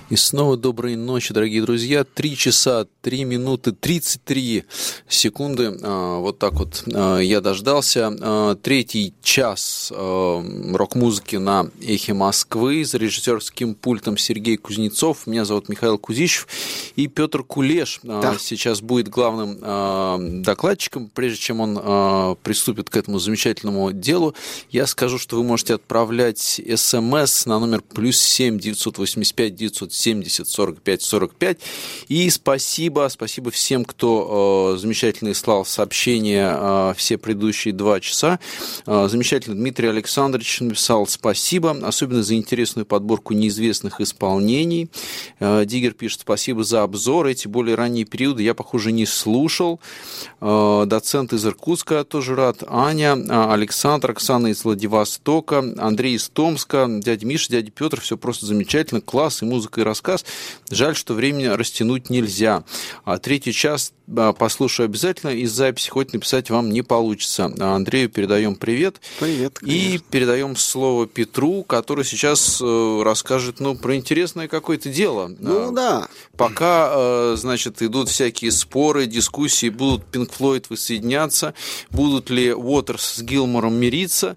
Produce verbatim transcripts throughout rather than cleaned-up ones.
И снова доброй ночи, дорогие друзья. Три часа, три минуты, тридцать три секунды. Вот так вот я дождался. Третий час рок-музыки на Эхе Москвы. За режиссерским пультом Сергей Кузнецов. Меня зовут Михаил Кузищев. И Петр Кулеш да. сейчас будет главным докладчиком. Прежде чем он приступит к этому замечательному делу, я скажу, что вы можете отправлять смс на номер плюс семь девятьсот восемьдесят пять девятьсот семьдесят сорок пять сорок пять. И спасибо, спасибо всем, кто э, замечательно слал сообщения э, все предыдущие два часа. Э, замечательно Дмитрий Александрович написал спасибо, особенно за интересную подборку неизвестных исполнений. Э, Диггер пишет спасибо за обзор. Эти более ранние периоды я, похоже, не слушал. Э, доцент из Иркутска тоже рад. Аня, Александр, Оксана из Владивостока, Андрей из Томска, дядя Миша, дядя Петр. Все просто замечательно. Класс и музыка, и рассказ. Жаль, что времени растянуть нельзя. А третий час послушаю обязательно. Из записи хоть написать вам не получится. Андрею передаем привет. Привет, конечно. И передаем слово Петру, который сейчас расскажет ну, про интересное какое-то дело. Ну да. Пока, значит, идут всякие споры, дискуссии, будут Pink Floyd воссоединяться, будут ли Уотерс с Гилмором мириться.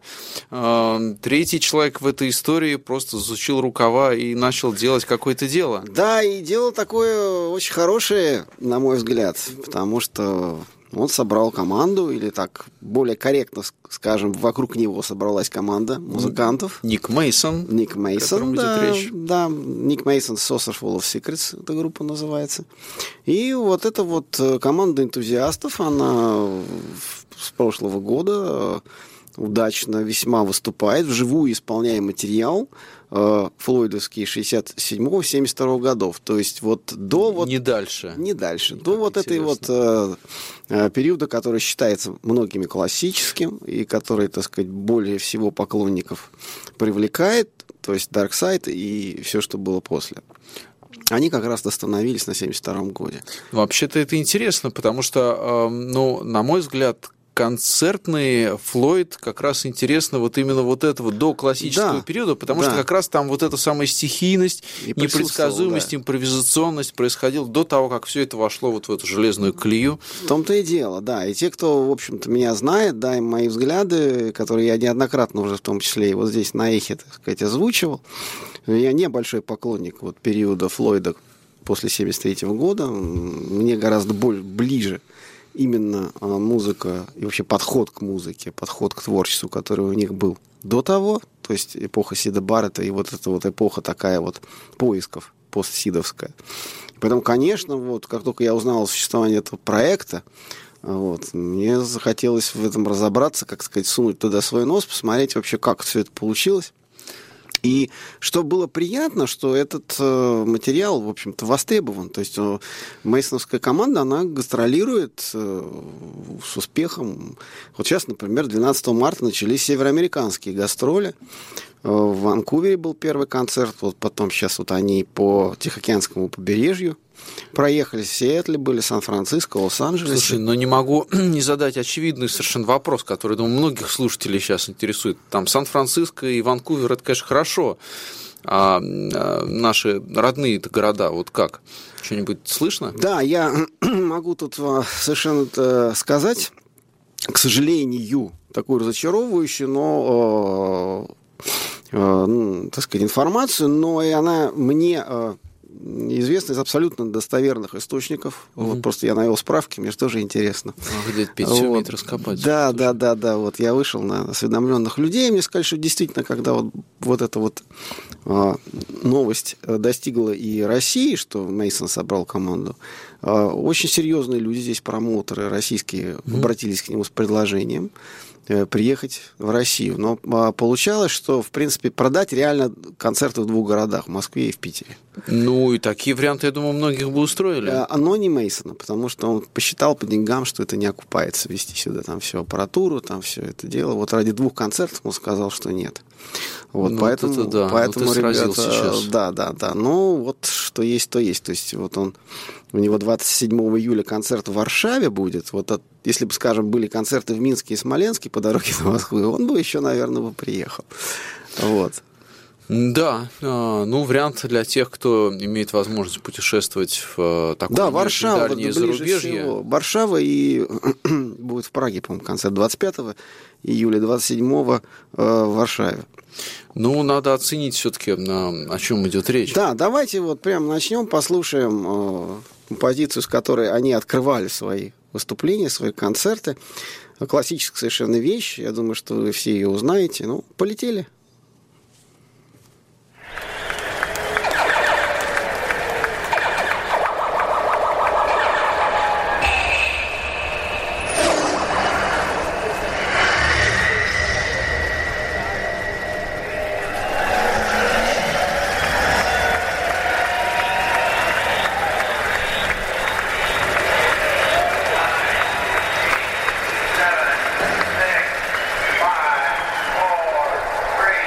Третий человек в этой истории просто засучил рукава и начал делать какое-то дело. Да, и дело такое очень хорошее, на мой взгляд, потому что он собрал команду, или так более корректно скажем, вокруг него собралась команда музыкантов. Ник Мейсон. Ник Мейсон, да, да. Ник Мейсон Saucer Full of Secrets, эта группа называется. И вот эта вот команда энтузиастов, она с прошлого года удачно весьма выступает, вживую исполняя материал э, флойдовский шестьдесят седьмого семьдесят второго годов. То есть вот до... Вот, не дальше. Не дальше. До вот этой вот э, э, периода, который считается многими классическим и который, так сказать, более всего поклонников привлекает, то есть Dark Side и все, что было после. Они как раз остановились на семьдесят втором годе. Вообще-то это интересно, потому что, э, ну, на мой взгляд, концертный Флойд как раз интересно вот именно вот этого до классического да, периода, потому да. что как раз там вот эта самая стихийность, и непредсказуемость, да. импровизационность происходила до того, как все это вошло вот в эту железную колею. В том-то и дело, да. И те, кто, в общем-то, меня знает, да, и мои взгляды, которые я неоднократно уже в том числе и вот здесь на Эхе, так сказать, озвучивал, я не большой поклонник вот периода Флойда после семьдесят третьего года. Мне гораздо более ближе именно музыка и вообще подход к музыке, подход к творчеству, который у них был до того, то есть эпоха Сида Баррета и вот эта вот эпоха такая вот поисков постсидовская. Поэтому, конечно, вот как только я узнал о существовании этого проекта, вот, мне захотелось в этом разобраться, как сказать, сунуть туда свой нос, посмотреть вообще, как все это получилось. И что было приятно, что этот э, материал, в общем-то, востребован. То есть э, мейсоновская команда, она гастролирует э, с успехом. Вот сейчас, например, двенадцатого марта начались североамериканские гастроли. Э, в Ванкувере был первый концерт, вот потом сейчас вот они по Тихоокеанскому побережью проехали, в Сиэтле были, Сан-Франциско, Лос-Анджелесе. Слушай, но не могу не задать очевидный совершенно вопрос, который, думаю, многих слушателей сейчас интересует. Там Сан-Франциско и Ванкувер, это, конечно, хорошо. А, а наши родные-то города, вот как? Что-нибудь слышно? Да, я могу тут совершенно сказать, к сожалению, такую разочаровывающую, но, э, э, так сказать, информацию, но и она мне... Э, известно из абсолютно достоверных источников. Mm-hmm. Вот просто я навел справки, мне же тоже интересно. А где-то пятьдесят вот. Метров раскопать. Да, слушай. да, да, да. Вот я вышел на осведомленных людей, мне сказали, что действительно, когда вот, вот эта вот а, новость достигла и России, что Мейсон собрал команду, а, очень серьезные люди здесь, промоутеры российские, mm-hmm. обратились к нему с предложением приехать в Россию. Но получалось, что, в принципе, продать реально концерты в двух городах, в Москве и в Питере. Ну, и такие варианты, я думаю, многих бы устроили. Но не Мейсона, потому что он посчитал по деньгам, что это не окупается везти сюда там всю аппаратуру, там все это дело. Вот ради двух концертов он сказал, что нет. Вот, ну, поэтому, вот это да. поэтому вот ребята, сейчас. да, да, да. Ну, вот что есть, то есть. То есть, вот он, у него двадцать седьмого июля концерт в Варшаве будет. Вот от, если бы, скажем, были концерты в Минске и Смоленске по дороге до Москвы, он бы еще, наверное, бы приехал. Вот. Да, ну, вариант для тех, кто имеет возможность путешествовать в такое да, Варшава, дальнее зарубежье. Всего. Варшава и будет в Праге, по-моему, концерт двадцать пятого июля, двадцать седьмого в Варшаве. Ну, надо оценить все-таки, о чем идет речь. Да, давайте вот прямо начнем, послушаем композицию, с которой они открывали свои выступления, свои концерты. Классическая совершенно вещь. Я думаю, что вы все ее узнаете. Ну, полетели. Seven, six, five, four, three.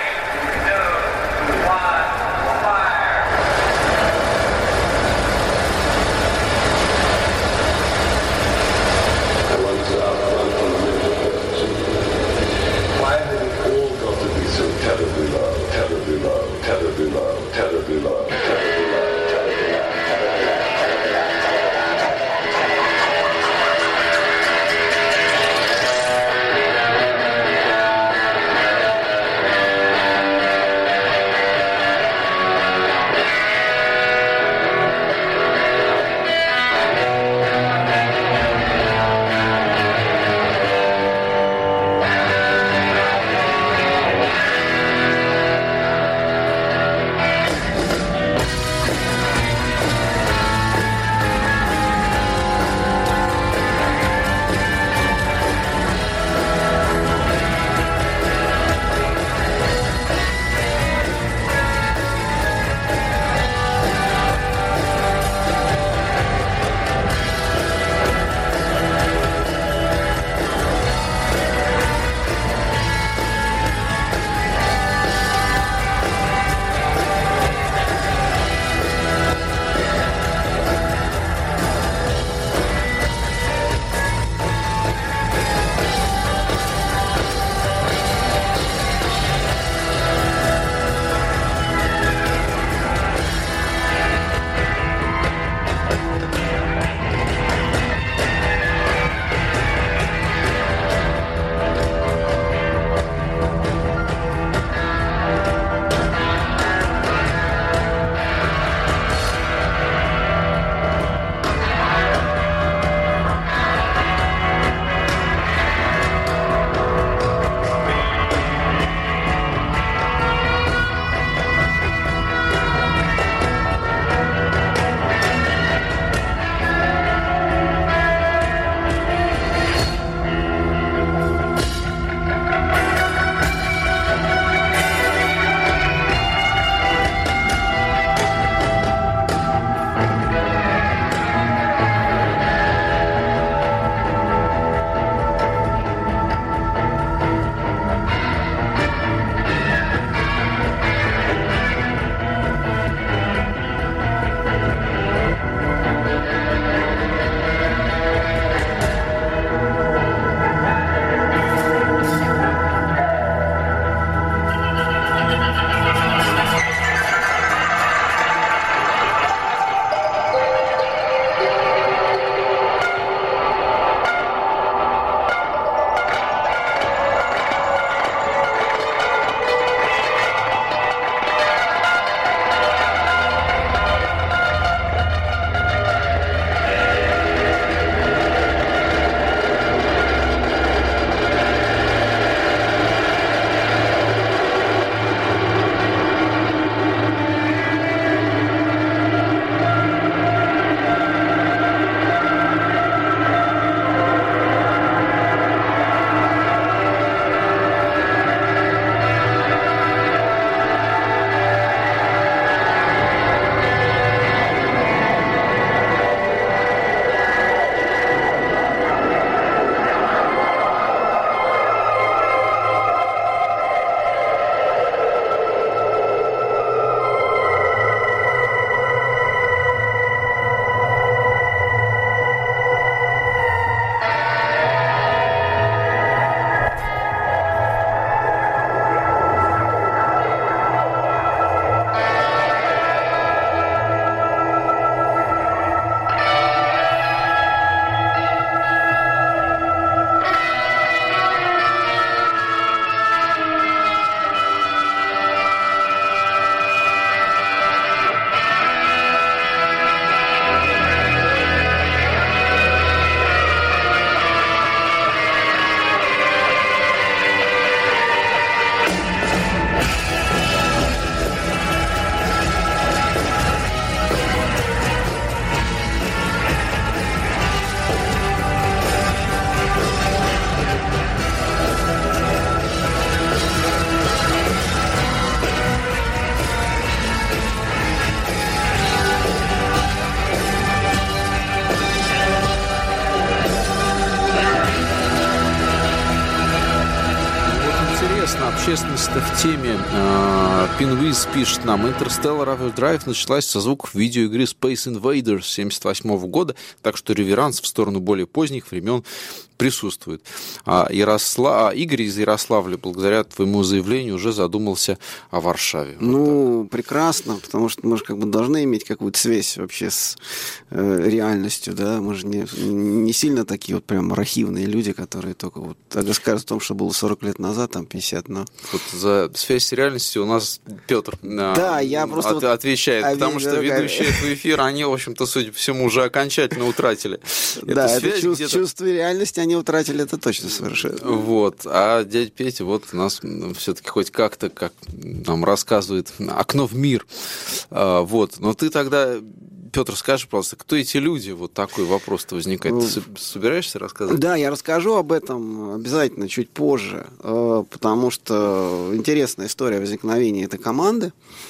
общественность-то в теме. Пинвиз пишет нам: Interstellar Overdrive началась со звуков видеоигры Space Invaders семьдесят восьмого года, так что реверанс в сторону более поздних времен присутствует. А, Яросла... а Игорь из Ярославля, благодаря твоему заявлению, уже задумался о Варшаве. Ну, вот прекрасно, потому что мы же как бы должны иметь какую-то связь вообще с э, реальностью, да, мы же не, не сильно такие вот прям архивные люди, которые только вот расскажут о том, что было сорок лет назад, там пятьдесят, но... Вот за связь с реальностью у нас Петр да, я просто от, вот отвечает, потому что ведущие этого эфира, они, в общем-то, судя по всему, уже окончательно утратили. Да, это чувство, чувство реальности они утратили, это точно совершенно. Вот. А дядя Петя вот у нас все-таки хоть как-то, как нам рассказывает, окно в мир. А, вот. Но ты тогда, Петр, скажи, пожалуйста, кто эти люди? Вот такой вопрос-то возникает. Ты собираешься рассказать? Да, я расскажу об этом обязательно чуть позже, потому что интересная история возникновения этой команды.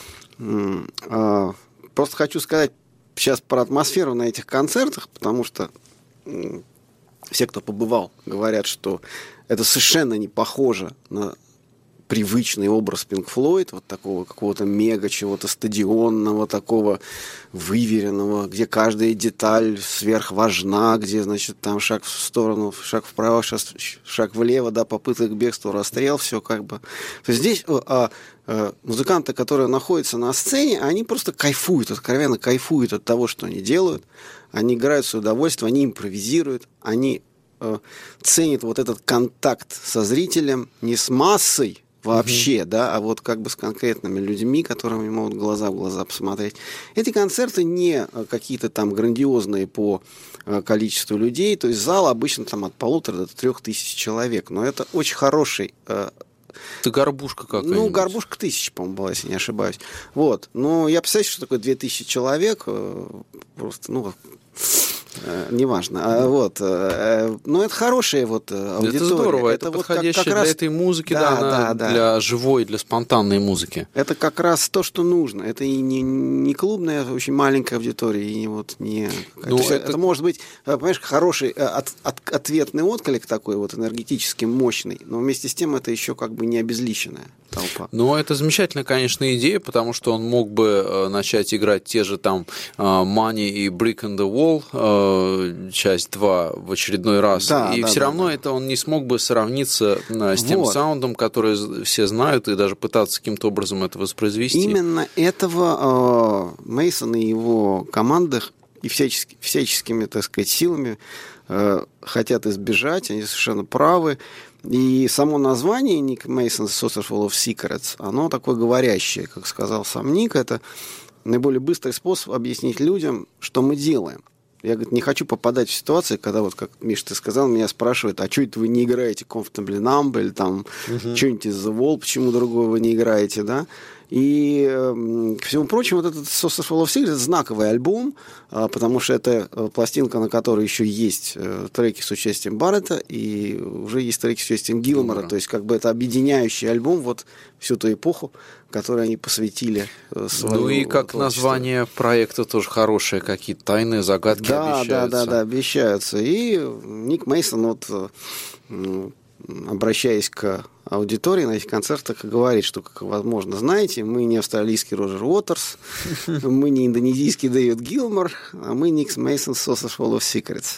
Просто хочу сказать сейчас про атмосферу на этих концертах, потому что все, кто побывал, говорят, что это совершенно не похоже на привычный образ Pink Floyd, вот такого какого-то мега чего-то стадионного, такого выверенного, где каждая деталь сверхважна, где, значит, там шаг в сторону, шаг вправо, шаг влево, да, попытка к бегству, расстрел, все как бы. То есть здесь а, а, музыканты, которые находятся на сцене, они просто кайфуют, откровенно кайфуют от того, что они делают. Они играют с удовольствием, они импровизируют, они э, ценят вот этот контакт со зрителем не с массой вообще, mm-hmm. да, а вот как бы с конкретными людьми, которыми могут глаза в глаза посмотреть. Эти концерты не какие-то там грандиозные по э, количеству людей, то есть зал обычно там от полутора до трех тысяч человек, но это очень хороший... Э, Это горбушка какая-нибудь. Ну, горбушка тысяча, по-моему, была, если не ошибаюсь. Вот. Но я представляю, что такое две тысячи человек. Просто, ну, неважно. А, вот. Но это хорошая вот аудитория. Это здорово. Это, это вот подходящая как, как для раз... этой музыки, да, да, да, она да. для живой, для спонтанной музыки. Это как раз то, что нужно. Это и не, не клубная, очень маленькая аудитория, и не вот не... Ну, это, это... это может быть, понимаешь, хороший от, от, ответный отклик такой вот энергетически мощный, но вместе с тем это еще как бы не обезличенная толпа. Ну, это замечательная, конечно, идея, потому что он мог бы начать играть те же там Money и Brick in the Wall, часть два в очередной раз, да, и да, все да, равно да. это он не смог бы сравниться с тем вот. саундом, который все знают, и даже пытаться каким-то образом это воспроизвести. Именно этого Мейсон и его команда и всячески, всяческими, так сказать, силами хотят избежать, они совершенно правы. И само название Nick Mason's Saucer Full of Secrets, оно такое говорящее, как сказал сам Ник, это наиболее быстрый способ объяснить людям, что мы делаем. Я, говорит, не хочу попадать в ситуации, когда, вот как, Миш, ты сказал, меня спрашивают, а что это вы не играете Comfortably Numb или там uh-huh. что-нибудь из The Wall, почему другое вы не играете, да? И, э, к всему прочему, вот этот Saucer Full of Secrets — это знаковый альбом, э, потому что это пластинка, на которой еще есть э, треки с участием Барретта, и уже есть треки с участием Гилмора, uh-huh. то есть как бы это объединяющий альбом вот всю ту эпоху, которой они посвятили э, свою Ну и как творчество. Название проекта тоже хорошее, какие-то тайные загадки да, обещаются. Да, да, да, обещаются. И Ник Мейсон, вот, э, обращаясь к аудитории на этих концертах, говорит, что, как возможно, знаете, мы не австралийский Роджер Уотерс, мы не индонезийский Дэвид Гилмор, а мы Ник Мейсон Saucer Full of Secrets.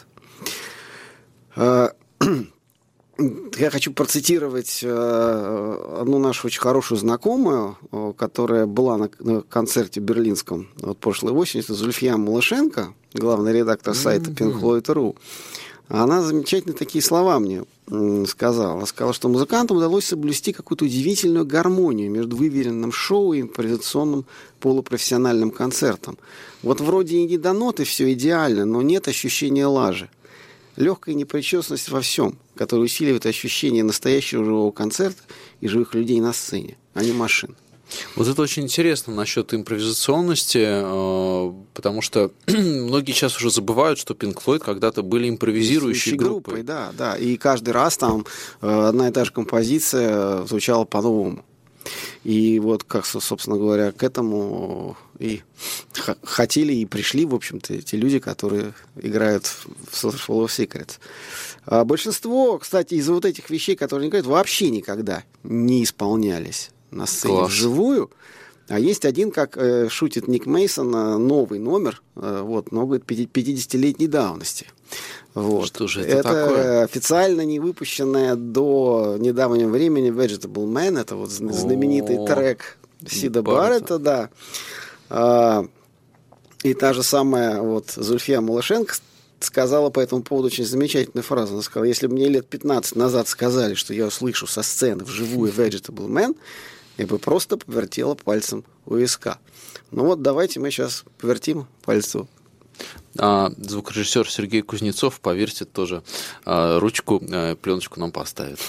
Я хочу процитировать одну нашу очень хорошую знакомую, которая была на концерте берлинском вот прошлой осенью, это Зульфия Малышенко, главный редактор сайта Pink Floyd точка ру. Она замечательные такие слова мне сказала. Она сказала, что музыкантам удалось соблюсти какую-то удивительную гармонию между выверенным шоу и импровизационным полупрофессиональным концертом. Вот вроде и не до ноты все идеально, но нет ощущения лажи. Легкая непричесанность во всем, которая усиливает ощущение настоящего живого концерта и живых людей на сцене, а не машин. Вот это очень интересно насчет импровизационности, потому что многие сейчас уже забывают, что Pink Floyd когда-то были импровизирующей группой. группой. Да, да, и каждый раз там одна и та же композиция звучала по-новому. И вот, как, собственно говоря, к этому и хотели и пришли, в общем-то, те люди, которые играют в Full of Secrets. А большинство, кстати, из вот этих вещей, которые они играют, вообще никогда не исполнялись на сцене Класс. Вживую. А есть один, как э, шутит Ник Мейсон, новый номер, э, вот, но говорит, пятидесятилетней давности. Вот. Что же это, это такое? официально не выпущенная до недавнего времени Vegetable Man, это вот знаменитый О, трек Сида Барретта. Барретта, да. А, и та же самая вот Зульфия Малышенко сказала по этому поводу очень замечательную фразу. Она сказала: если бы мне лет пятнадцать назад сказали, что я услышу со сцены вживую Vegetable Man, я бы просто повертела пальцем у виска. Ну вот, давайте мы сейчас повертим пальцем. А звукорежиссер Сергей Кузнецов, поверьте, тоже а, ручку, а, пленочку нам поставит.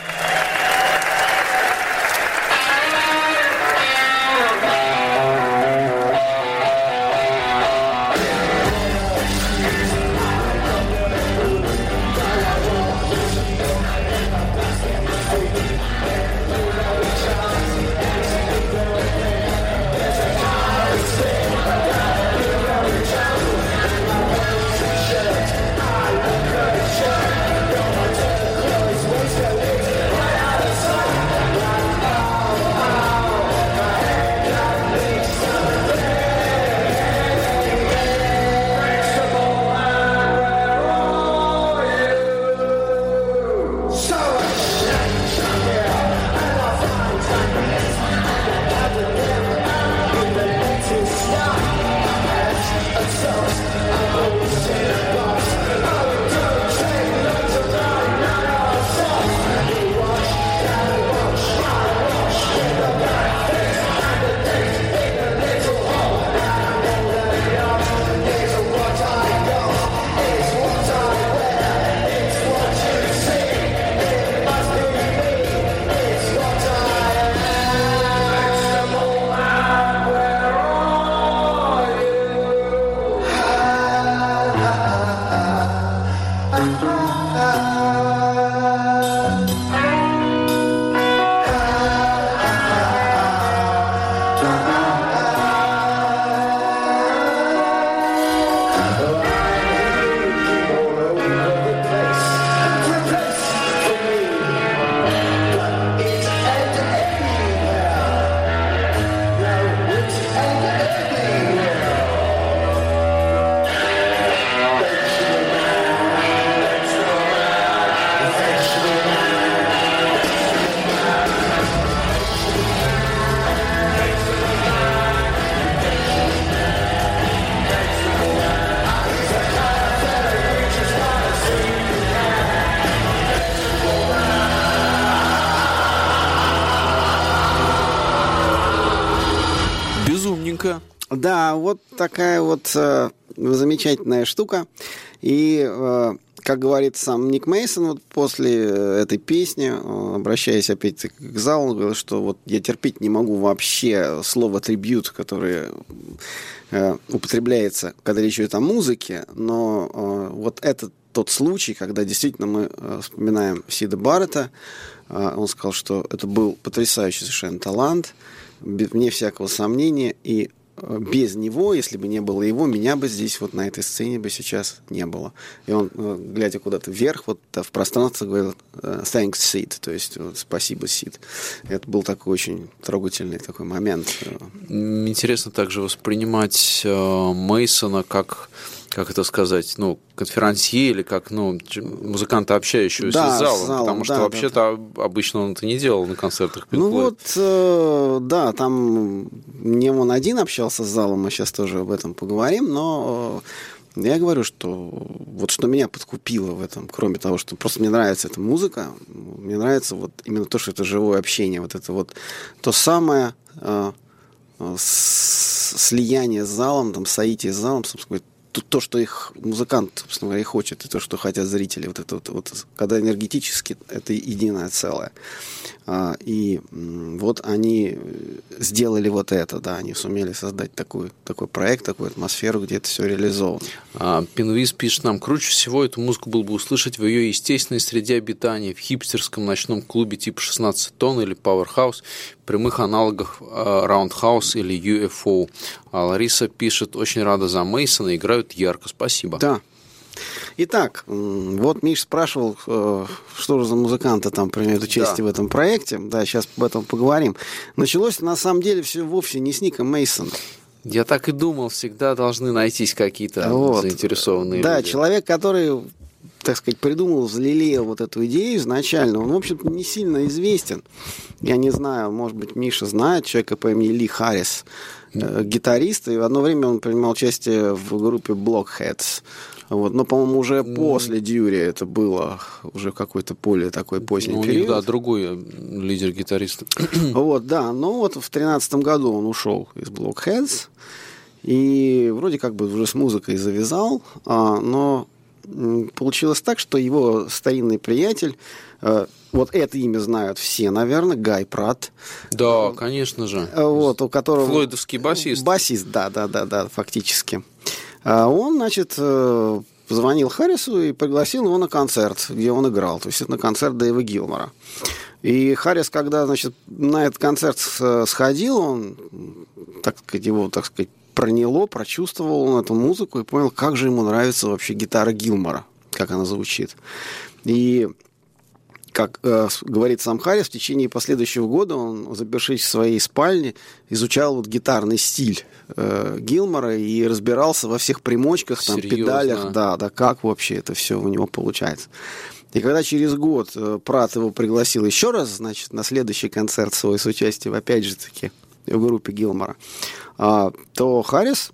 Да, вот такая вот э, замечательная штука. И, э, как говорит сам Ник Мейсон, вот после этой песни, э, обращаясь опять-таки к залу, он говорил, что вот я терпеть не могу вообще слово «трибьют», которое э, употребляется, когда речь идет о музыке, но э, вот это тот случай, когда действительно мы э, вспоминаем Сида Барретта. Э, он сказал, что это был потрясающий совершенно талант, вне всякого сомнения, и без него, если бы не было его, меня бы здесь вот на этой сцене бы сейчас не было. И он, глядя куда-то вверх, вот в пространство, говорил «Thanks, Sid», то есть вот, «Спасибо, Сид». Это был такой очень трогательный такой момент. Интересно также воспринимать э, Мейсона как, как это сказать, ну, конферансье или как, ну, музыканта, общающегося да, с залом, залом, потому да, что да, вообще-то да. обычно он это не делал на концертах Pink Ну Floyd. вот, э, да, там не он один общался с залом, мы сейчас тоже об этом поговорим, но э, я говорю, что вот что меня подкупило в этом, кроме того, что просто мне нравится эта музыка, мне нравится вот именно то, что это живое общение, вот это вот то самое э, слияние с залом, там, соитие с залом, собственно говоря, то, что их музыкант, собственно говоря, и хочет, и то, что хотят зрители, вот это вот, вот когда энергетически это единое целое. А, и вот они сделали вот это, да, они сумели создать такой, такой проект, такую атмосферу, где это все реализовано. А, Пинвиз пишет нам: круче всего эту музыку было бы услышать в ее естественной среде обитания, в хипстерском ночном клубе типа шестнадцать тонн или Powerhouse. прямых аналогах Roundhouse или ю эф о. А Лариса пишет, очень рада за Мейсона, играют ярко, спасибо. Да. Итак, вот Миш спрашивал, что же за музыканты там принимают участие да. в этом проекте. Да, сейчас об этом поговорим. Началось на самом деле все вовсе не с Ника Мейсона. Я так и думал, всегда должны найтись какие-то вот. заинтересованные да, люди. Да, человек, который, так сказать, придумал, взлелеял вот эту идею изначально, он, в общем-то, не сильно известен. Я не знаю, может быть, Миша знает человека по имени Ли Харрис, э, гитарист, и в одно время он принимал участие в группе Blockheads. Вот. Но, по-моему, уже mm. после Дьюри это было уже какой-то более такой поздний ну, период. У них, да, другой лидер-гитарист. Вот, да. Но вот в тринадцатом году он ушел из Blockheads и вроде как бы уже с музыкой завязал, а, но получилось так, что его старинный приятель, а, вот это имя знают все, наверное, Гай Пратт. Да, конечно же. Вот, у которого... Флойдовский басист. Басист, да, да, да, да, фактически. Он, значит, позвонил Харрису и пригласил его на концерт, где он играл. То есть это на концерт Дэйва Гилмора. И Харрис, когда, значит, на этот концерт сходил, он, так сказать, его, так сказать, проняло, прочувствовал он эту музыку и понял, как же ему нравится вообще гитара Гилмора, как она звучит. И как э, говорит сам Харрис, в течение последующего года он, запершись в своей спальне, изучал вот гитарный стиль э, Гилмора и разбирался во всех примочках, там, педалях, да, да, как вообще это все у него получается. И когда через год э, Пратт его пригласил еще раз, значит, на следующий концерт свой с участием, опять же таки, в группе Гилмора, э, то Харрис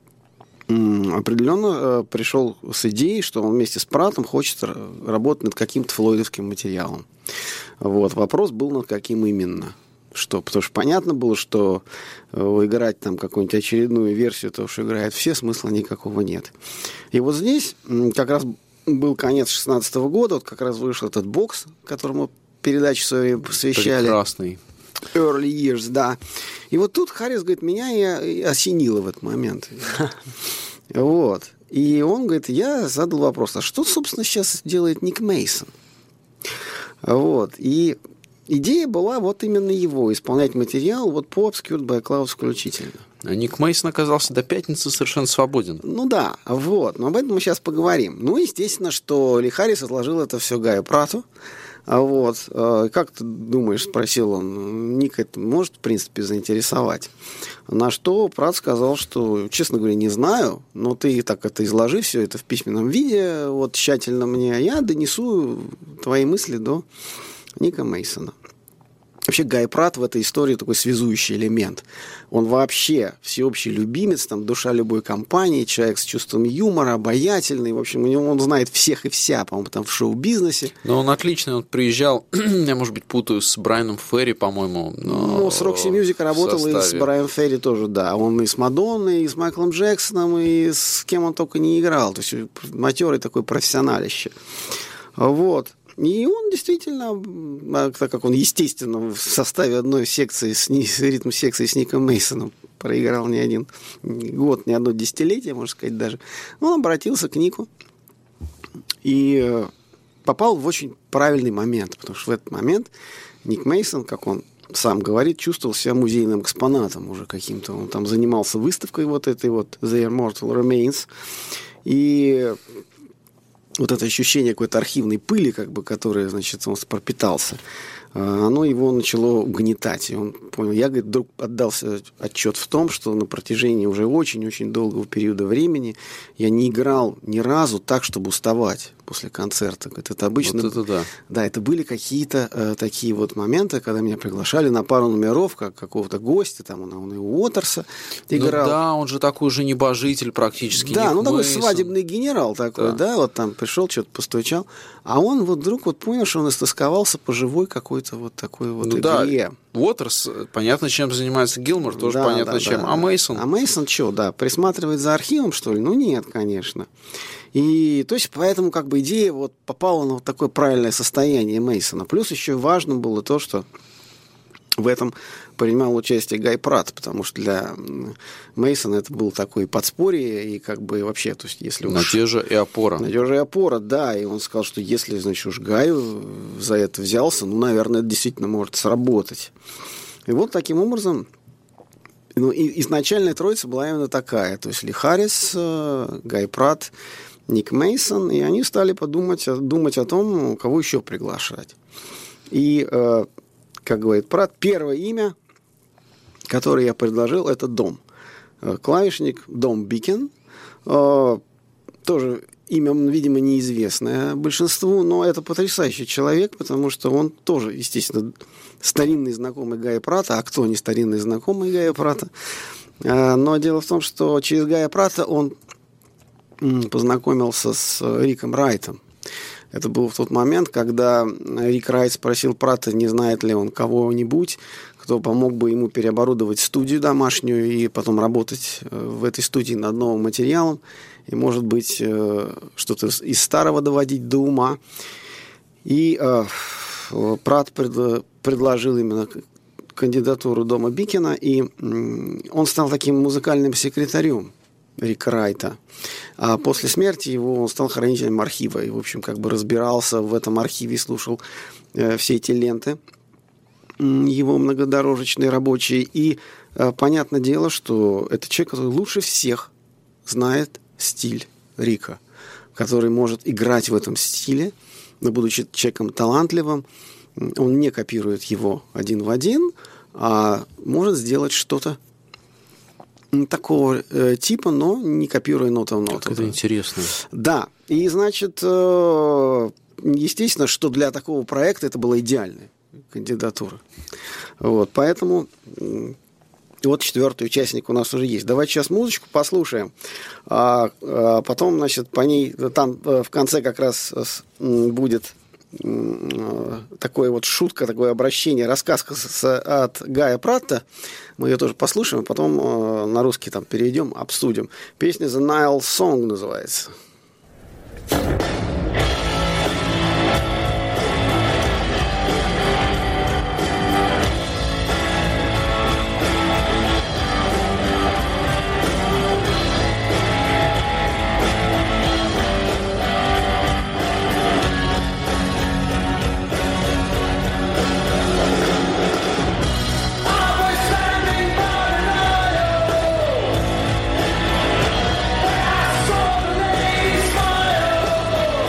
определенно пришел с идеей, что он вместе с Праттом хочет работать над каким-то флойдовским материалом. Вот. Вопрос был, над каким именно. Что? Потому что понятно было, что играть там какую-нибудь очередную версию того, что играют все, смысла никакого нет. И вот здесь как раз был конец шестнадцатого года, вот как раз вышел этот бокс, которому передачи в свое время посвящали. Прекрасный. Early Years, да. И вот тут Харрис, говорит, меня и осенило в этот момент. Вот. И он, говорит, я задал вопрос, а что, собственно, сейчас делает Ник Мейсон? Вот. И идея была вот именно его, исполнять материал вот по Obscured by Clouds включительно. А Ник Мейсон оказался до пятницы совершенно свободен. Ну да, вот. Но об этом мы сейчас поговорим. Ну, естественно, что Ли Харрис отложил это все Гаю Пратту. А вот, как ты думаешь, спросил он, Ник это может, в принципе, заинтересовать? На что Пратт сказал, что, честно говоря, не знаю, но ты так это изложи все это в письменном виде, вот тщательно мне, я донесу твои мысли до Ника Мейсона. Вообще Гай Пратт в этой истории такой связующий элемент. Он вообще всеобщий любимец, там, душа любой компании, человек с чувством юмора, обаятельный. В общем, у него он знает всех и вся, по-моему, там в шоу-бизнесе. Но он отличный, он приезжал, я, может быть, путаю с Брайаном Ферри, по-моему. Ну, с Roxy Music работал и с Брайаном Ферри тоже, да. Он и с Мадонной, и с Майклом Джексоном, и с кем он только не играл. То есть матерый такой профессионалище. Вот. И он действительно, так как он, естественно, в составе одной секции, с ритм-секции с Ником Мейсоном проиграл не один год, не одно десятилетие, можно сказать даже, он обратился к Нику и попал в очень правильный момент, потому что в этот момент Ник Мейсон, как он сам говорит, чувствовал себя музейным экспонатом уже каким-то. Он там занимался выставкой вот этой вот The Immortal Remains, и вот это ощущение какой-то архивной пыли, как бы, которое, значит, он пропитался, оно его начало угнетать. И он понял, я, говорит, вдруг отдался отчет в том, что на протяжении уже очень-очень долгого периода времени я не играл ни разу так, чтобы уставать после концерта. Это обычно... Вот это да. Да, это были какие-то э, такие вот моменты, когда меня приглашали на пару номеров, как какого-то гостя, там он, он и Уотерса играл. Ну, да, он же такой же небожитель практически. Да, Ник ну такой Мейсон. свадебный генерал такой, да. да, вот там пришел, что-то постучал, а он вот вдруг вот понял, что он истосковался по живой какой-то вот такой вот ну, игре. Да. Уотерс, понятно, чем занимается Гилмор, тоже да, понятно, да, чем. Да, а Мейсон? А Мейсон что, да, присматривает за архивом, что ли? Ну, нет, конечно. И, то есть, поэтому, как бы, идея вот попала на вот такое правильное состояние Мейсона. Плюс еще важным было то, что в этом принимал участие Гай Пратт, потому что для Мейсона это было такое подспорье и как бы вообще, то есть, если уж... Надежда и опора. Надежда и опора, да, и он сказал, что если, значит, уж Гаю за это взялся, ну, наверное, это действительно может сработать. И вот таким образом, ну, и изначальная троица была именно такая. То есть Ли Харрис, Гай Пратт, Ник Мейсон, и они стали подумать, думать о том, кого еще приглашать. И, как говорит Пратт, первое имя, которое я предложил, это Дом. Клавишник Дом Бикен. Тоже имя, видимо, неизвестное большинству, но это потрясающий человек, потому что он тоже, естественно, старинный знакомый Гая Пратта. А кто не старинный знакомый Гая Пратта? Но дело в том, что через Гая Пратта он познакомился с Риком Райтом. Это был в тот момент, когда Рик Райт спросил Пратта, не знает ли он кого-нибудь, кто помог бы ему переоборудовать студию домашнюю и потом работать в этой студии над новым материалом, и, может быть, что-то из старого доводить до ума. И э, Пратт пред, предложил именно кандидатуру Дома Бикена, и он стал таким музыкальным секретарем Рика Райта. А после смерти его он стал хранителем архива и, в общем, как бы разбирался в этом архиве, слушал э, все эти ленты его многодорожечные рабочие. И э, понятное дело, что это человек, который лучше всех знает стиль Рика, который может играть в этом стиле, но будучи человеком талантливым, он не копирует его один в один, а может сделать что-то такого э, типа, но не копируя нота в ноту. Как это интересно. Да. И, значит, э, естественно, что для такого проекта это была идеальная кандидатура. Вот, поэтому э, вот четвертый участник у нас уже есть. Давайте сейчас музычку послушаем, а, а потом, значит, по ней, там в конце как раз будет такое вот шутка, такое обращение, рассказ от Гая Пратта. Мы ее тоже послушаем, а потом э, на русский там перейдем, обсудим. Песня The Nile Song называется. Smile.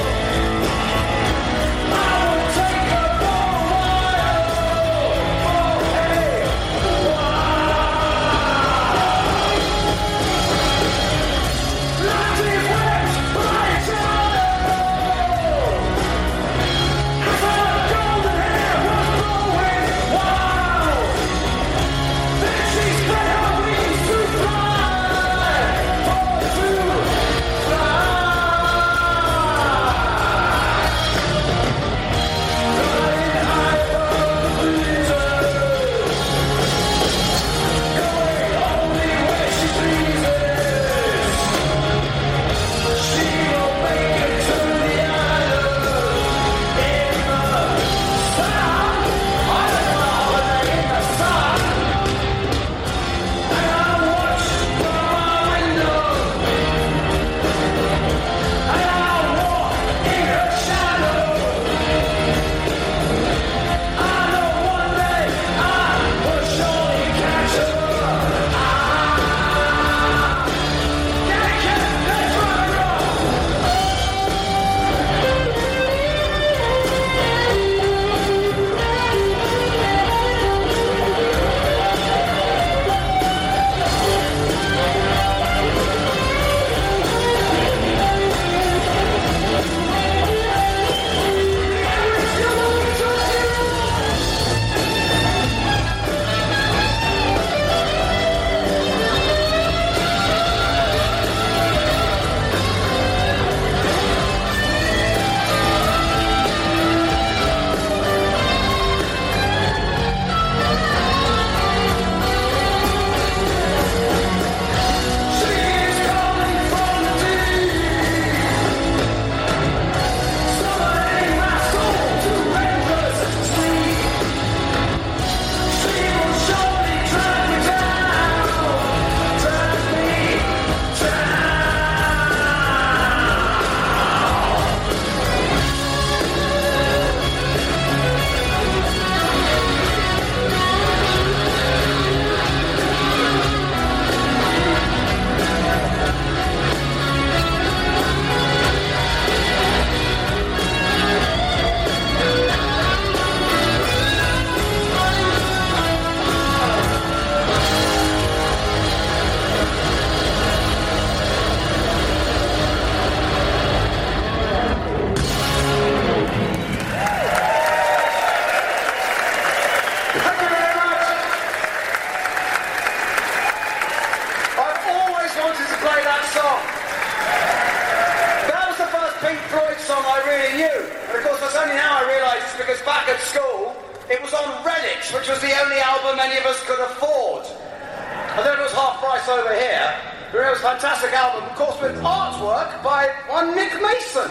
back at school, it was on Relics, which was the only album any of us could afford. And then it was half price over here. It was a fantastic album, of course, with artwork by one Nick Mason.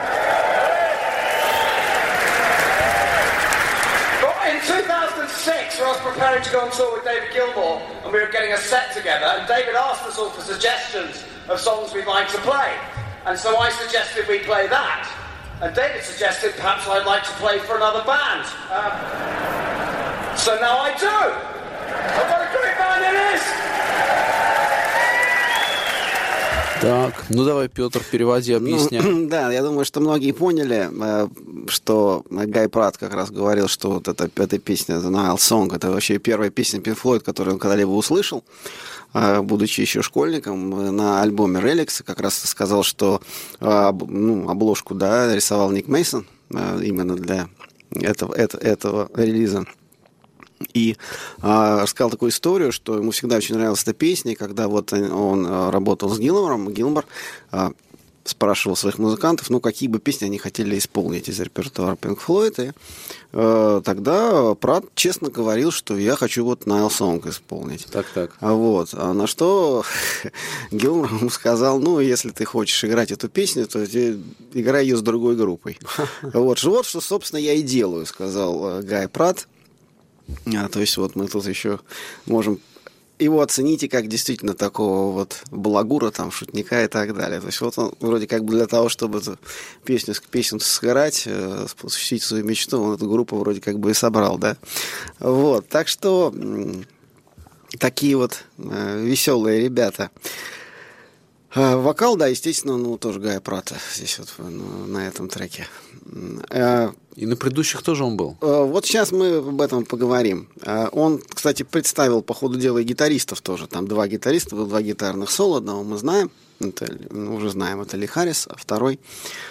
But in two thousand six, when I was preparing to go on tour with David Gilmour, and we were getting a set together, and David asked us all for suggestions of songs we'd like to play. And so I suggested we play that. And David suggested perhaps I'd like to play for another band. Um, so now I do. I've got a great band it is. Так, ну давай, Петр, переводи, объясняй. Ну, да, я думаю, что многие поняли, что Гай Пратт как раз говорил, что вот эта, эта песня The Nile Song, это вообще первая песня Pink Floyd, которую он когда-либо услышал, будучи еще школьником, на альбоме Relics. Как раз сказал, что ну, обложку, да, рисовал Ник Мейсон именно для этого, этого, этого релиза. И а, рассказал такую историю, что ему всегда очень нравилась эта песня, и когда вот он, он а, работал с Гилмором, Гилмор а, спрашивал своих музыкантов, ну, какие бы песни они хотели исполнить из репертуара Pink Floyd, и а, тогда Пратт честно говорил, что я хочу вот Nile Song исполнить. Так-так. А вот, а на что Гилмор ему сказал, ну, если ты хочешь играть эту песню, то играй ее с другой группой. Вот, вот что, собственно, я и делаю, сказал Гай Пратт. А, то есть вот мы тут еще можем его оценить и как действительно такого вот балагура, там, шутника и так далее. То есть вот он вроде как бы для того, чтобы эту песню, песню сыграть, осуществить свою мечту, он эту группу вроде как бы и собрал, да. Вот, так что такие вот веселые ребята. Вокал, да, естественно, ну, тоже Гая Пратта здесь вот ну, на этом треке. И на предыдущих тоже он был? Вот сейчас мы об этом поговорим. Он, кстати, представил по ходу дела и гитаристов тоже. Там два гитариста, было два гитарных соло. Одного мы знаем, это, ну, уже знаем, это Ли Харрис, а второй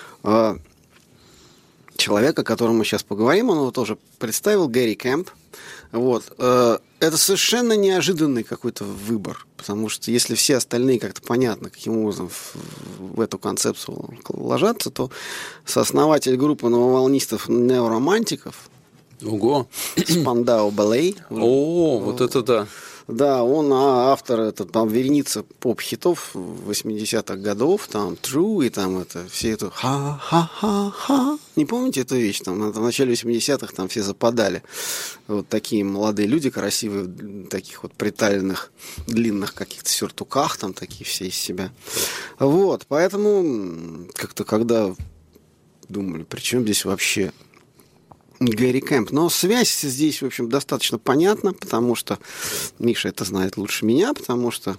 человек, о котором мы сейчас поговорим, он его тоже представил, Гэри Кэмп. Вот. Это совершенно неожиданный какой-то выбор, потому что если все остальные как-то понятно, каким образом в, в эту концепцию ложатся, то сооснователь группы нововолнистов неоромантиков Ого! Спандау Баллет. О, вот это да! Да, он автор, это там вереница поп-хитов восьмидесятых годов, там True и там это, все это ха-ха-ха-ха. Не помните эту вещь? Там в начале восьмидесятых там все западали. Вот такие молодые люди, красивые, в таких вот приталенных, длинных каких-то сюртуках, там такие все из себя. Вот, поэтому как-то когда думали, при чем здесь вообще Гэри Кэмп. Но связь здесь, в общем, достаточно понятна, потому что Миша это знает лучше меня, потому что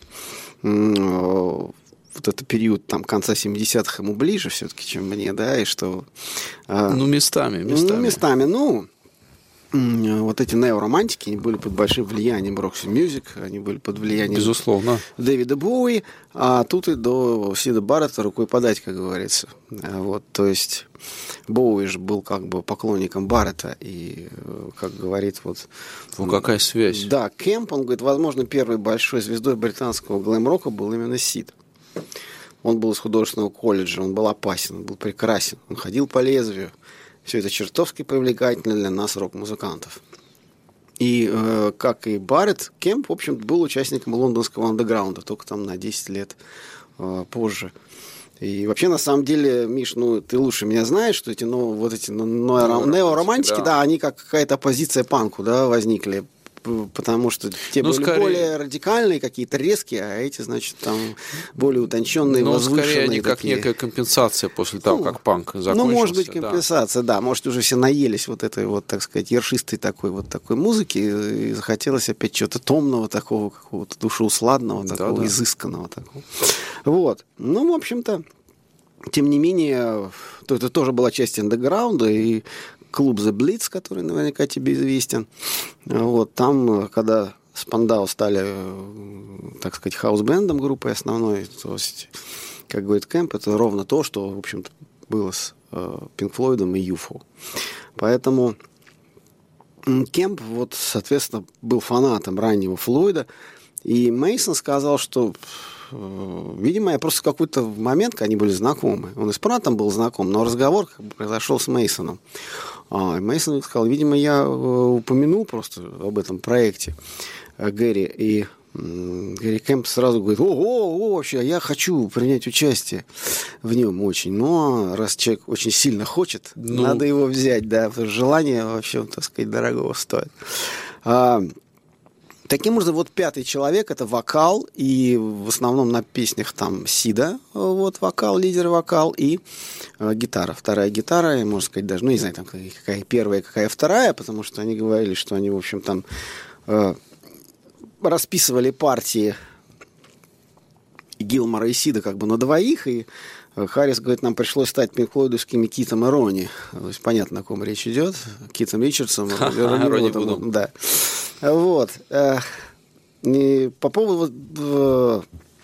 м- вот этот период там конца семидесятых ему ближе все-таки, чем мне, да, и что... Э- ну, местами, местами. Ну, местами, ну... Вот эти неоромантики, они были под большим влиянием Roxy Music, они были под влиянием безусловно Дэвида Боуи, а тут и до Сида Барретта рукой подать, как говорится. Вот, то есть Боуи же был как бы поклонником Барретта, и, как говорит вот... Ну, какая связь? Да, Кэмп, он говорит, возможно, первой большой звездой британского глэм-рока был именно Сид. Он был из художественного колледжа, он был опасен, он был прекрасен, он ходил по лезвию. Все это чертовски привлекательно для нас, рок-музыкантов. И, э, как и Барретт, Кэмп, в общем, был участником лондонского андеграунда, только там на десять лет э, позже. И вообще, на самом деле, Миш, ну, ты лучше меня знаешь, что эти, ну, вот эти ну, неоромантики, да. да, они как какая-то оппозиция панку, да, возникли. Потому что те ну, были скорее... более радикальные, какие-то резкие, а эти, значит, там более утонченные, ну, возвышенные. Ну, скорее они как такие. Некая компенсация после того, ну, как панк закончился. Ну, может быть, компенсация, да. да. Может, уже все наелись вот этой вот, так сказать, ершистой такой вот такой музыки, и захотелось опять чего-то томного такого, какого-то душеусладного, такого, да, да. изысканного такого. Вот. Ну, в общем-то, тем не менее, то это тоже была часть андеграунда, и клуб The Blitz, который наверняка тебе известен. Вот, там, когда Спандау стали, так сказать, хаус-бендом группой основной, то есть, как говорит Кэмп, это ровно то, что, в общем-то, было с Пинк Флойдом и ю эф о. Поэтому Кэмп, вот, соответственно, был фанатом раннего Флойда, и Мейсон сказал, что видимо, я просто в какой-то момент, когда они были знакомы, он и с Пратом был знаком, но разговор как бы произошел с Мейсоном. А, Мейсон сказал, видимо, я упомянул просто об этом проекте Гэри, и Гэри Кэмп сразу говорит, ого, о, вообще, я хочу принять участие в нем очень, но раз человек очень сильно хочет, ну... надо его взять, да, потому что желание вообще, так сказать, дорогого стоит. А, таким образом, вот пятый человек — это вокал, и в основном на песнях там Сида, вот вокал, лидер вокал, и э, гитара, вторая гитара, можно сказать даже, ну, не знаю, там какая первая, какая вторая, потому что они говорили, что они, в общем, там... Э, расписывали партии Гилмора и Сида как бы на двоих, и Харрис говорит, нам пришлось стать пинк-флойдовскими Китом и Ронни. То есть понятно, о ком речь идет. Китом Ричардсом. Ронни Вудом. Да. Вот. И по поводу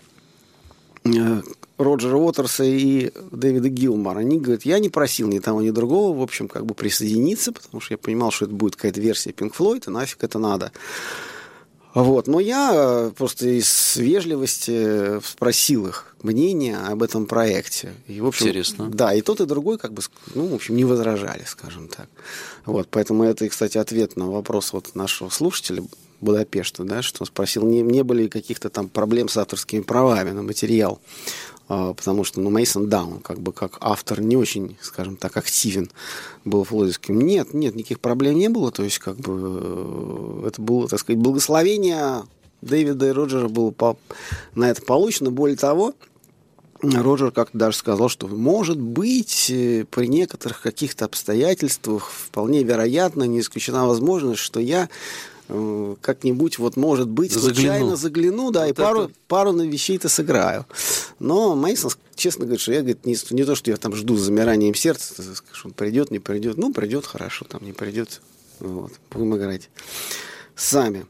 Роджера Уотерса и Дэвида Гилмора, они говорят, я не просил ни того, ни другого, в общем, как бы присоединиться, потому что я понимал, что это будет какая-то версия Pink Floyd, и нафиг это надо. Вот. Но я просто из вежливости спросил их мнение об этом проекте. И, в общем, интересно. Да, и тот, и другой, как бы, ну, в общем, не возражали, скажем так. Вот. Поэтому это, кстати, ответ на вопрос вот нашего слушателя Будапешта, да, что он спросил, не, не было ли каких-то там проблем с авторскими правами на материал. Потому что, ну, Мейсон, да, он как бы как автор не очень, скажем так, активен был флойдовским. Нет, нет, никаких проблем не было. То есть, как бы, это было, так сказать, благословение Дэвида и Роджера было по, на это получено. Более того, Роджер как-то даже сказал, что, может быть, при некоторых каких-то обстоятельствах вполне вероятно, не исключена возможность, что я как-нибудь, вот, может быть, случайно загляну, да, вот и это... пару, пару на вещей-то сыграю. Но Мейсон, честно говорит, что я, говорит, не, не то, что я там жду с замиранием сердца, что он придет, не придет. Ну, придет, хорошо, там не придет. Вот, будем играть сами.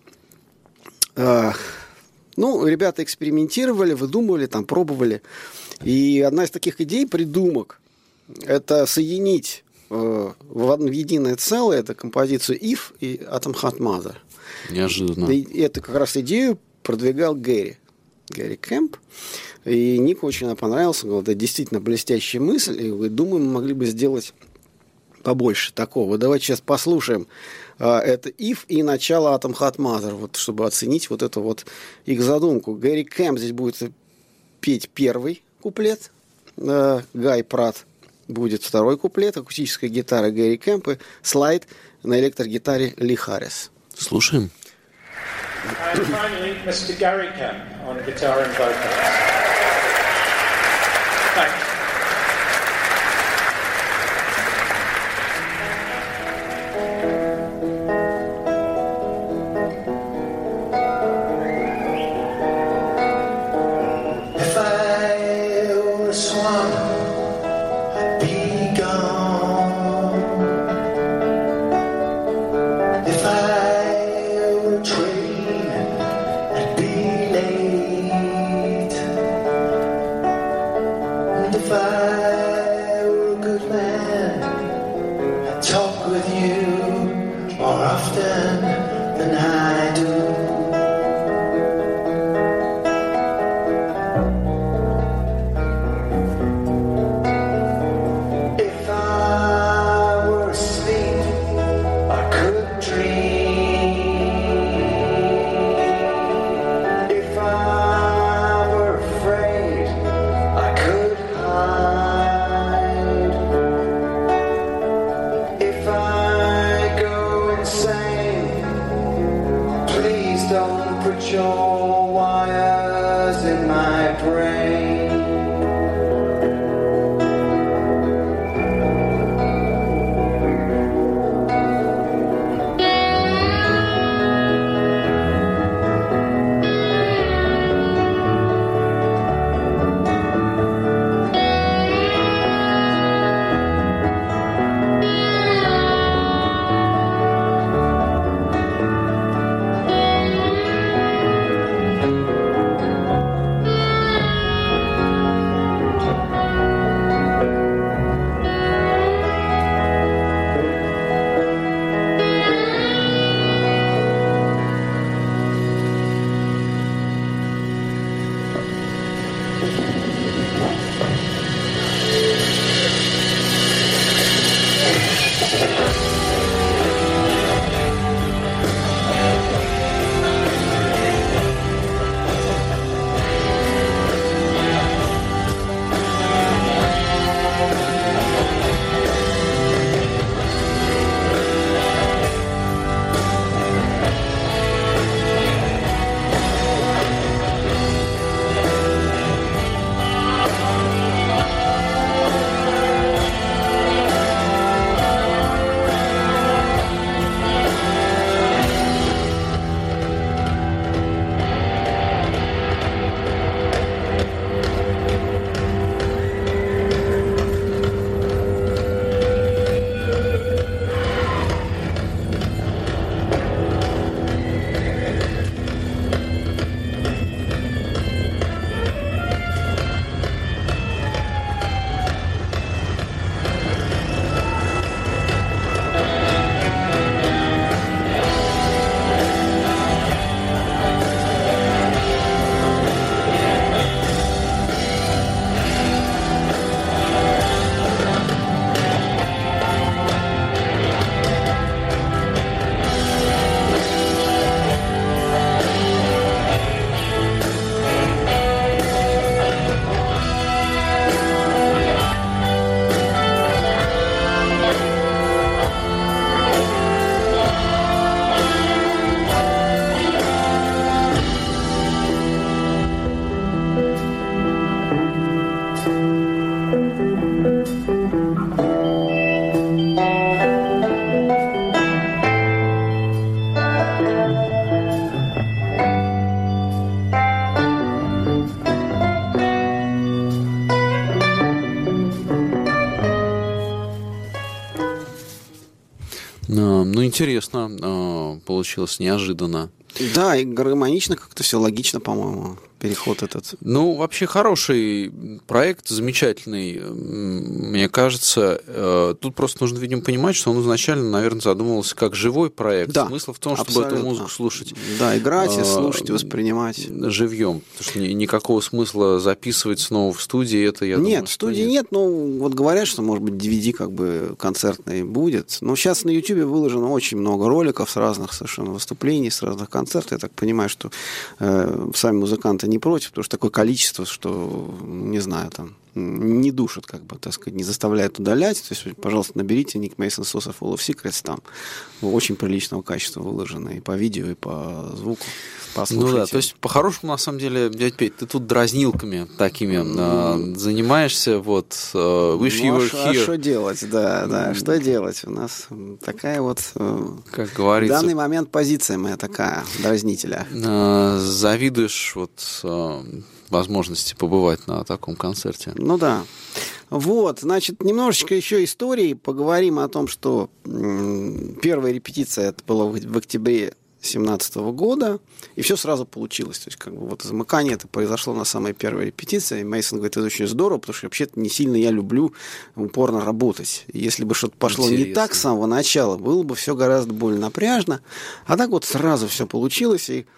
А, ну, ребята экспериментировали, выдумывали, там, пробовали. И одна из таких идей, придумок, это соединить в, в единое целое, это композицию If и Atom Heart Mother. Неожиданно. И эту как раз идею продвигал Гэри. Гэри Кэмп. И Нику очень она понравилась. Он говорил, это действительно блестящая мысль. И говорит, думаю, мы могли бы сделать побольше такого. Давайте сейчас послушаем а, это If и начало Atom Heart Mother, вот, чтобы оценить вот эту вот их задумку. Гэри Кэмп здесь будет петь первый куплет. А, Гай Пратт будет второй куплет, акустическая гитара Гэри Кэмп и слайд на электрогитаре Ли Харрис. Слушаем. And finally, мистер Gary Kemp on guitar and vocals. Thanks. Please интересно, получилось неожиданно. Да, и гармонично как-то все логично, по-моему, переход этот. Ну, вообще хороший проект, замечательный. Мне кажется, тут просто нужно, видимо, понимать, что он изначально, наверное, задумывался как живой проект. Да, смысл в том, чтобы абсолютно. эту музыку слушать. Да, играть, и слушать, и воспринимать. Живьем. Потому что никакого смысла записывать снова в студии, это я нет, думаю, в студии нет. нет, но вот говорят, что, может быть, ди ви ди как бы концертный будет. Но сейчас на Ютубе выложено очень много роликов с разных совершенно выступлений, с разных концертов. Я так понимаю, что э, сами музыканты не против, потому что такое количество, что, не знаю, там, не душат, как бы, так сказать, не заставляют удалять. То есть, пожалуйста, наберите Nick Mason Source of All of Secrets, там очень приличного качества выложено и по видео, и по звуку. Послушайте. Ну да, то есть, по-хорошему, на самом деле, дядь Петь, ты тут дразнилками такими mm. э, занимаешься, вот, э, wish ну, you were а here. что делать, да, да, что делать? У нас такая вот, э, как говорится, в данный момент позиция моя такая, дразнителя. Э, завидуешь, вот, э, возможности побывать на таком концерте. Ну да. Вот, значит, немножечко еще истории. Поговорим о том, что м- первая репетиция это была в, в октябре семнадцатого года, и все сразу получилось. То есть, как бы, вот замыкание это произошло на самой первой репетиции. И Мейсон говорит, это очень здорово, потому что вообще-то не сильно я люблю упорно работать. И если бы что-то пошло Интересно. не так с самого начала, было бы все гораздо более напряжно. А так вот сразу все получилось, и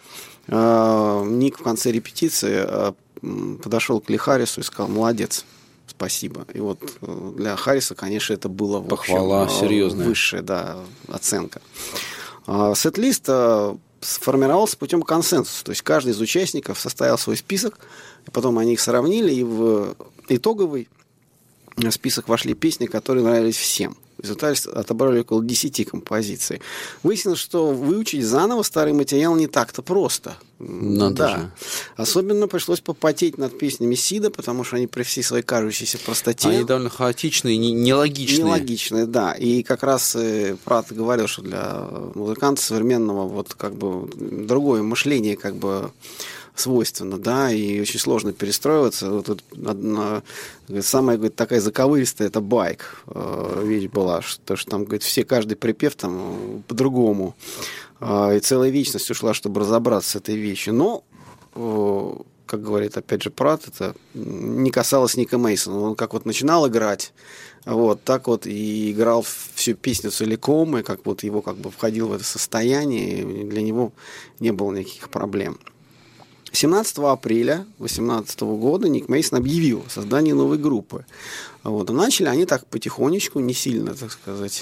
э, Ник в конце репетиции э, подошел к Ли Харрису и сказал, молодец. Спасибо. И вот для Харриса, конечно, это было похвала общем, серьезная. Высшая, да, оценка. Сет-лист сформировался путем консенсуса. То есть каждый из участников составил свой список, и потом они их сравнили, и в итоговый список вошли песни, которые нравились всем. В результате отобрали около десяти композиций. Выяснилось, что выучить заново старый материал не так-то просто. Надо да. же. Особенно пришлось попотеть над песнями Сида, потому что они при всей своей кажущейся простоте... Они довольно хаотичные, не, нелогичные. Нелогичные, да. И как раз э, Прат говорил, что для музыканта современного вот как бы другое мышление как бы свойственно, да, и очень сложно перестроиваться. Вот тут одна, говорит, самая, говорит, такая заковыристая это байк э, вещь была, что, что там, говорит, все, каждый припев там по-другому. Э, и целая вечность ушла, чтобы разобраться с этой вещью. Но, э, как говорит, опять же, Прат, это не касалось Ника Мейсона. Он как вот начинал играть, вот, так вот и играл всю песню целиком, и как вот его как бы входил в это состояние, и для него не было никаких проблем. семнадцатого апреля две тысячи восемнадцатого года Ник Мейсон объявил о создании новой группы. Вот. И начали они так потихонечку, не сильно, так сказать,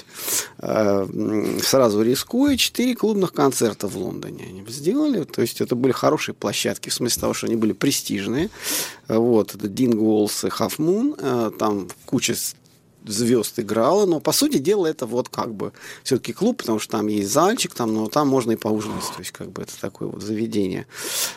сразу рискуя, четыре клубных концерта в Лондоне они сделали. То есть это были хорошие площадки, в смысле того, что они были престижные. Вот. Это Дин Уоллс и Half Moon. Там куча звезд играла, но по сути дела это вот как бы все-таки клуб, потому что там есть зальчик, там, но там можно и поужинать, то есть как бы это такое вот заведение.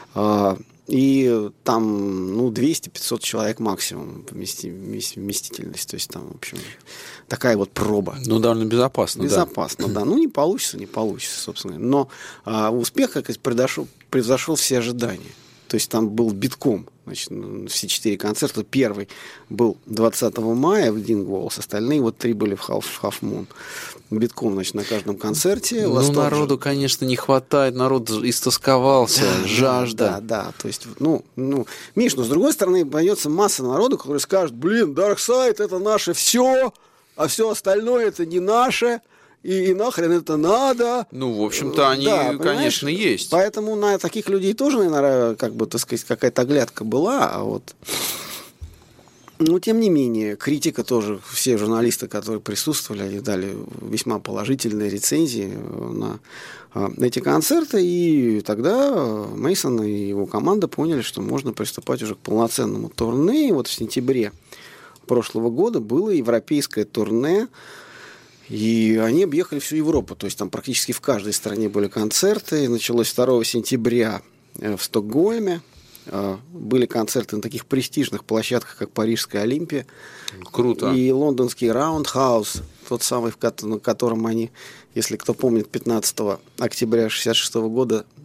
И там, ну, двести-пятьсот человек максимум вместительность, то есть там, в общем, такая вот проба. Ну, довольно безопасно, Безопасно, да. да. Ну, не получится, не получится, собственно. Но а, успех, как произошел, превзошел все ожидания. То есть там был битком, значит, все четыре концерта. Первый был двадцатого мая в Дингволс, остальные вот три были в Half, Half Moon. Битком, значит, на каждом концерте. Ну, Восторг... народу, конечно, не хватает, народ истосковался, да, жажда. Да, да, то есть, ну, ну, Миш, но с другой стороны, появится масса народу, которые скажут, блин, Dark Side это наше все, а все остальное это не наше. И, и нахрен это надо. Ну, в общем-то, они, да, конечно, есть. Поэтому на таких людей тоже, наверное, как бы, так сказать, какая-то оглядка была. А вот... Но, тем не менее, критика тоже, все журналисты, которые присутствовали, они дали весьма положительные рецензии на эти концерты. И тогда Мейсон и его команда поняли, что можно приступать уже к полноценному турне. И вот в сентябре прошлого года было европейское турне. И они объехали всю Европу, то есть там практически в каждой стране были концерты. Началось второго сентября в Стокгольме. Были концерты на таких престижных площадках, как Парижская Олимпия. Круто. И лондонский Раундхаус, тот самый, на котором они, если кто помнит, пятнадцатого октября шестьдесят шестого года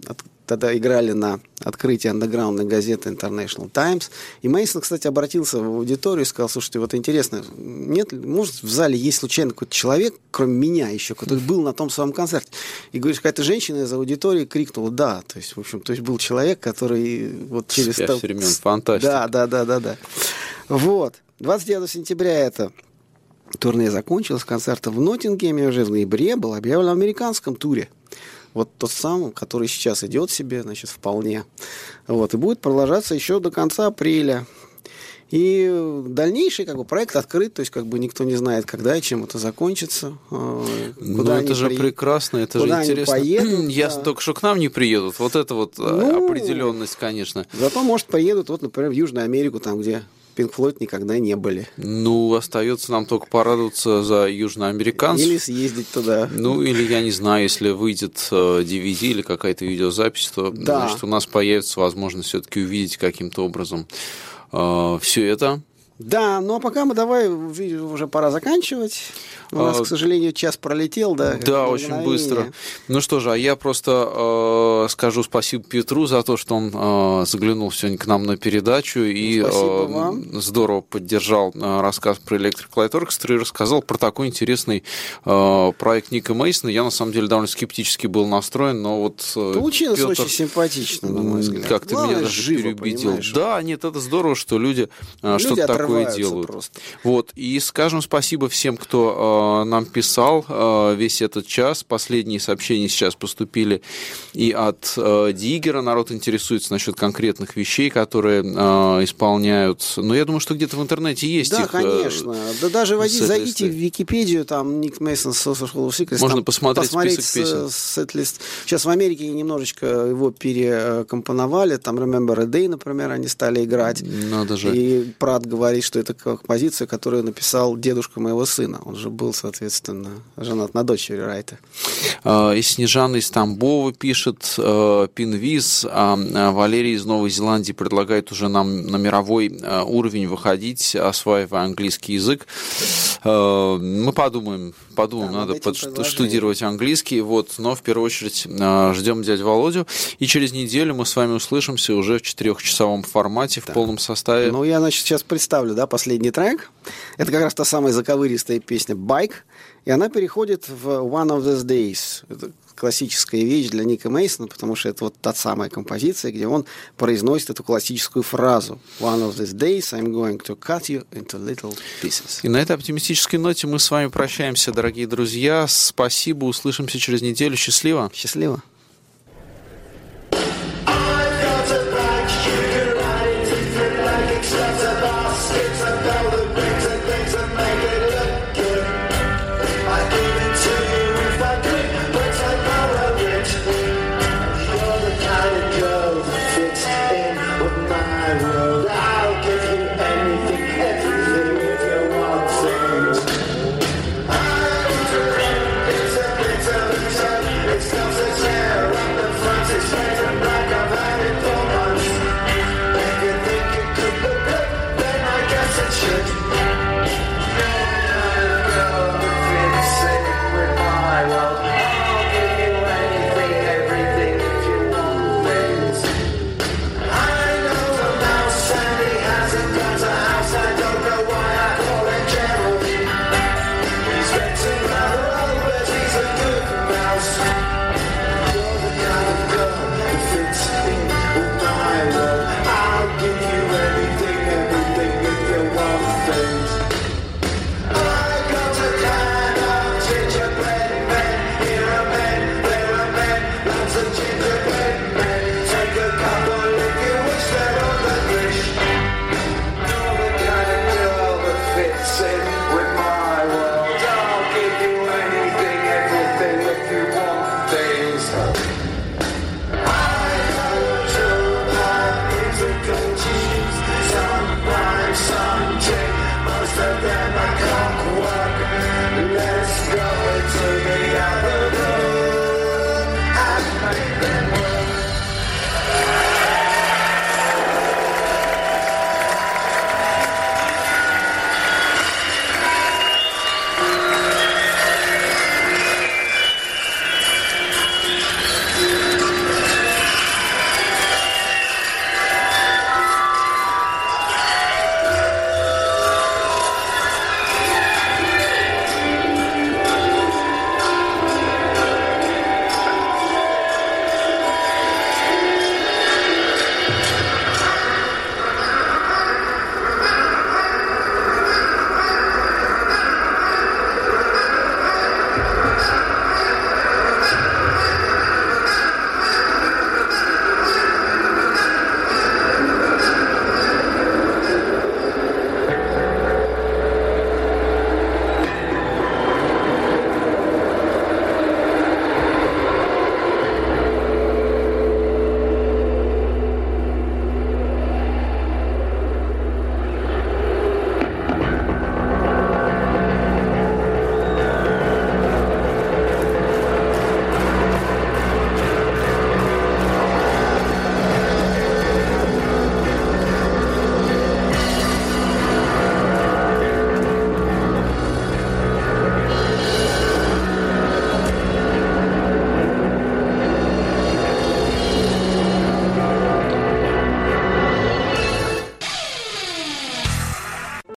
тогда играли на открытии андеграундной газеты International Times. И Мейсон, кстати, обратился в аудиторию и сказал: слушайте, вот интересно, нет, может, в зале есть случайно какой-то человек, кроме меня еще, который был на том самом концерте? И говоришь, какая-то женщина из аудитории крикнула: да. То есть, в общем, то есть был человек, который вот через... Спящих времен, фантастика. Да, да, да, да, да. Вот. двадцать девятого сентября это турне закончилось, концерт в Ноттингеме уже в ноябре был объявлен о американском туре. Вот тот самый, который сейчас идет себе, значит, вполне. Вот, и будет продолжаться еще до конца апреля. И дальнейший как бы, проект открыт, то есть как бы никто не знает, когда и чем это закончится. Ну, это же при... прекрасно, это же интересно. Поедут, Ясно, да. Только что к нам не приедут. Вот это вот ну, определенность, конечно. Зато, может, поедут, вот, например, в Южную Америку, там, где Pink Floyd никогда не были. Ну, остается нам только порадоваться за южноамериканцев. Или съездить туда. Ну, или, я не знаю, если выйдет ди ви ди или какая-то видеозапись, то, да. значит, у нас появится возможность все-таки увидеть каким-то образом э, все это. Да, ну а пока мы давай, уже пора заканчивать. У нас, а, к сожалению, час пролетел, да? Да, очень быстро. Ну что же, а я просто э, скажу спасибо Петру за то, что он э, заглянул сегодня к нам на передачу и э, здорово поддержал э, рассказ про Electric Light Orchestra и рассказал про такой интересный э, проект Ника Мейсона. Я, на самом деле, довольно скептически был настроен, но вот... Э, Получилось Петр, очень симпатично, на мой взгляд. Как-то Главное, меня даже живо, переубедил. Понимаешь? Да, нет, это здорово, что люди, люди что-то такое делают. Просто. Вот, и скажем спасибо всем, кто нам писал весь этот час. Последние сообщения сейчас поступили и от Диггера. Народ интересуется насчет конкретных вещей, которые исполняют. Но я думаю, что где-то в интернете есть да, их. Да, конечно. Да даже войдите, зайдите в Википедию, там Ник Мейсон Social Hall of Secrets. Можно там посмотреть, посмотреть список песен. Сет-лист. Сейчас в Америке немножечко его перекомпоновали. Там Remember a Day, например, они стали играть. Надо же. И Прат говорит, что это композиция, которую написал дедушка моего сына. Он же был, соответственно, женат на дочери Райта. И Снежана из Тамбова пишет, Пинвиз, Валерий из Новой Зеландии предлагает уже нам на мировой уровень выходить, осваивая английский язык. Мы подумаем, подумаем, да, надо подштудировать английский, вот, но в первую очередь ждем дядю Володю, и через неделю мы с вами услышимся уже в четырехчасовом формате, в да. полном составе. Ну, я, значит, сейчас представлю, да, последний трек. Это как раз та самая заковыристая песня «Bike», и она переходит в «One of these days». Это классическая вещь для Ника Мейсона, потому что это вот та самая композиция, где он произносит эту классическую фразу «One of these days I'm going to cut you into little pieces». И на этой оптимистической ноте мы с вами прощаемся, дорогие друзья. Спасибо, услышимся через неделю. Счастливо. Счастливо.